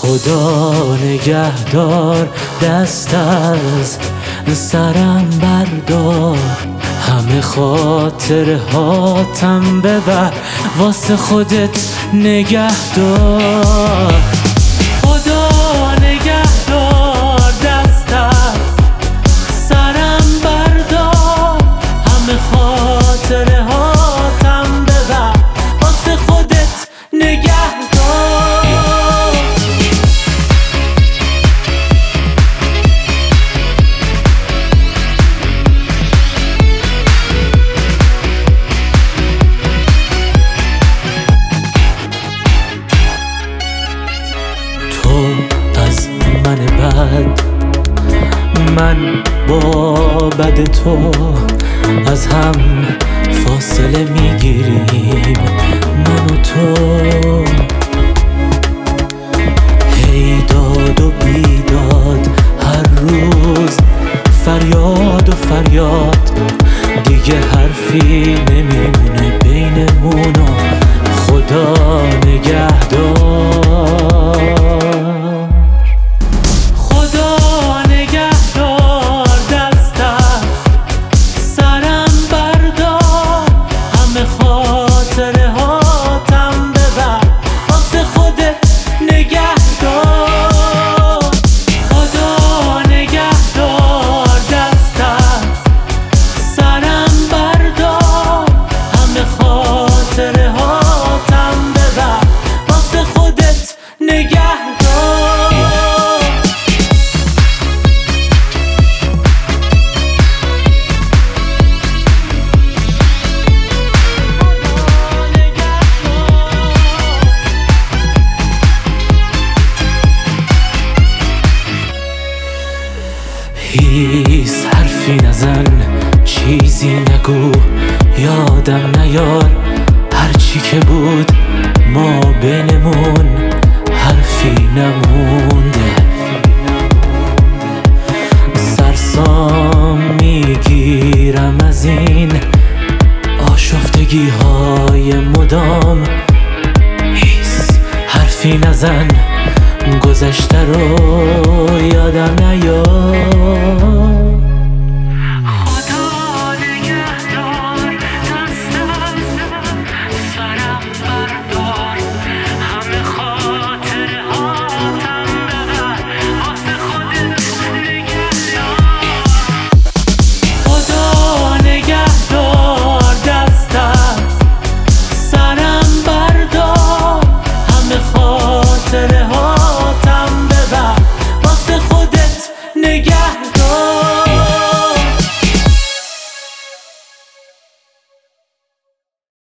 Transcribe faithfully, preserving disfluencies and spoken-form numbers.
خدا نگهدار، دست از سرم بردار، همه خاطره هاتم ببر، واسه خودت نگهدار. خدا نگهدار، دست از سرم بردار، همه خاطره هاتم ببر، واسه خودت نگهدار. از من بد، من با بد تو از هم فاصله میگیریم، من و تو. هی داد و بیداد، هر روز فریاد و فریاد، دیگه حرفی نمیمونه بینمون و خدا نگهدار. هیس حرفی نزن، چیزی نگو، یادم نیار هرچی که بود ما بینمون، حرفی نمونده. سرسام میگیرم از این آشفتگی های مدام. هیس حرفی نزن، گذشته رو یادم نیار.